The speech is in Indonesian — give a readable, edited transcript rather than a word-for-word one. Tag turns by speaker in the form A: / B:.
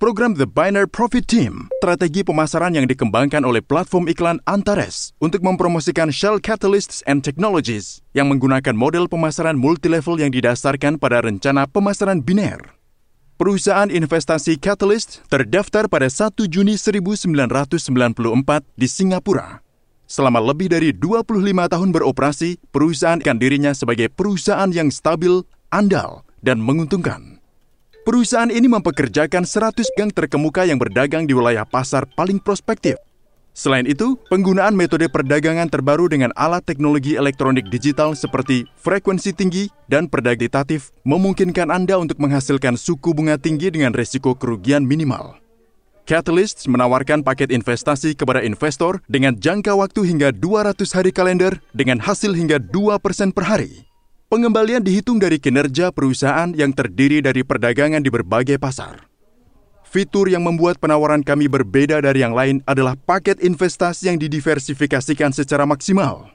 A: Program The Binary Profit Team, strategi pemasaran yang dikembangkan oleh platform iklan Antares untuk mempromosikan Shell Catalysts and Technologies yang menggunakan model pemasaran multilevel yang didasarkan pada rencana pemasaran biner. Perusahaan investasi Catalyst terdaftar pada 1 Juni 1994 di Singapura. Selama lebih dari 25 tahun beroperasi, perusahaan kan dirinya sebagai perusahaan yang stabil, andal, dan menguntungkan. Perusahaan ini mempekerjakan 100 gang terkemuka yang berdagang di wilayah pasar paling prospektif. Selain itu, penggunaan metode perdagangan terbaru dengan alat teknologi elektronik digital seperti frekuensi tinggi dan prediktatif memungkinkan Anda untuk menghasilkan suku bunga tinggi dengan resiko kerugian minimal. Catalyst menawarkan paket investasi kepada investor dengan jangka waktu hingga 200 hari kalender dengan hasil hingga 2% per hari. Pengembalian dihitung dari kinerja perusahaan yang terdiri dari perdagangan di berbagai pasar. Fitur yang membuat penawaran kami berbeda dari yang lain adalah paket investasi yang didiversifikasikan secara maksimal.